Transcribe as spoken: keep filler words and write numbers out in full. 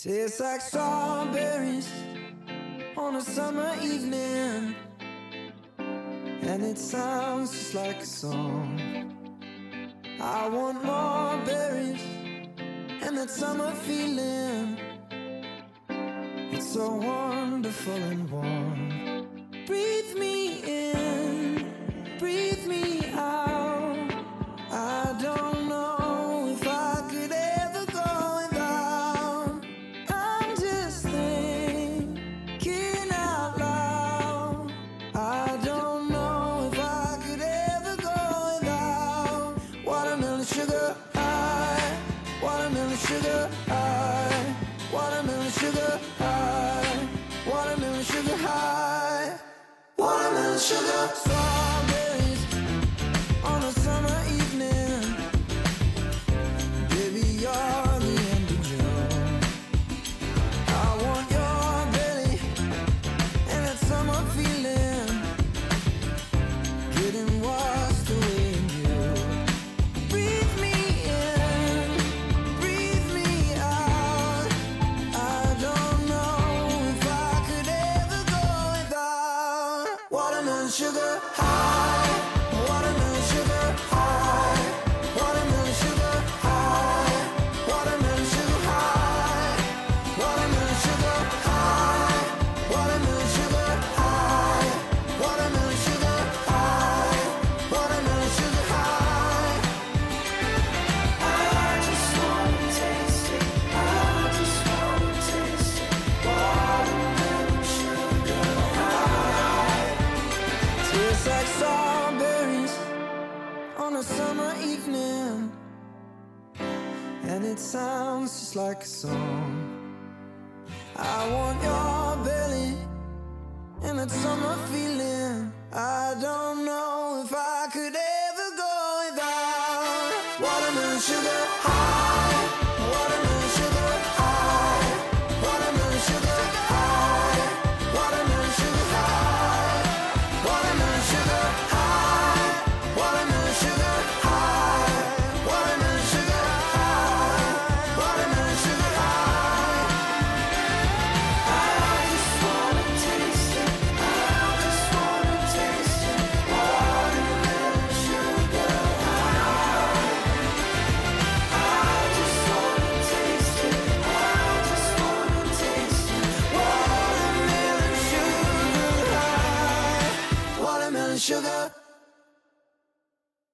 Tastes like strawberries on a summer evening, and it sounds just like a song. I want more berries and that summer feeling. It's so wonderful and warm. Breathe me in, breathe me out. I don't know if I could ever go without. I'm just thinking out loud. I don't know if I could ever go without watermelon sugar high, watermelon sugar high, watermelon sugar high, watermelon sugar high, watermelon sugar. Strawberries on a summer evening, baby, you're the end of June. I want your belly and that summer feeling, getting washed away in you. Breathe me in, breathe me out. I don't know if I could ever go without watermelon sugar high, watermelon sugar high, watermelon sugar high, watermelon sugar high, watermelon sugar high, watermelon sugar high, watermelon sugar high, watermelon sugar high. I just wanna taste it, I just wanna taste it, watermelon sugar high. Tastes like strawberries on a summer evening, and it sounds just like a song. I want your belly and that summer feeling. I don't know